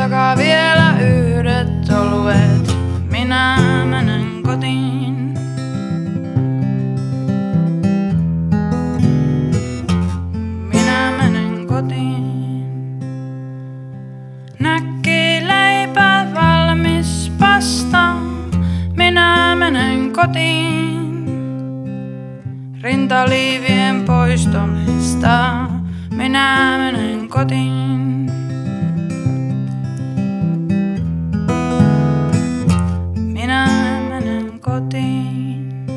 Ottakaa vielä yhdet oluet, minä menen kotiin. Minä menen kotiin. Näkkileipä valmis pasta, minä menen kotiin. Rintaliivien poistumista, minä menen kotiin. Minä menen kotiin.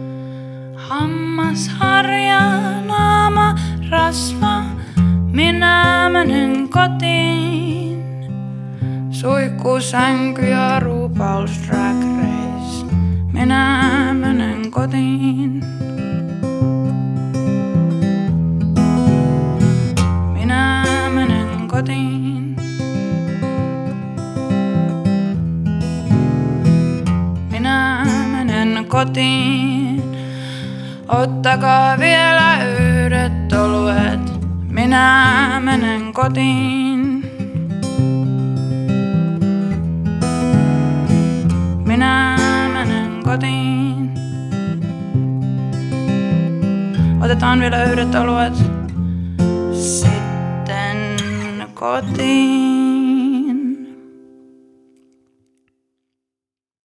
Hammasharja, naama, rasva, minä menen kotiin. Suihkusänky ja ruupaus Drag Race, minä menen kotiin. Minä menen kotiin. Minä menen kotiin. Ottakaa vielä yhdet oluet, minä menen kotiin. Minä menen kotiin. Otetaan vielä yhdet oluet. Sitten kotiin.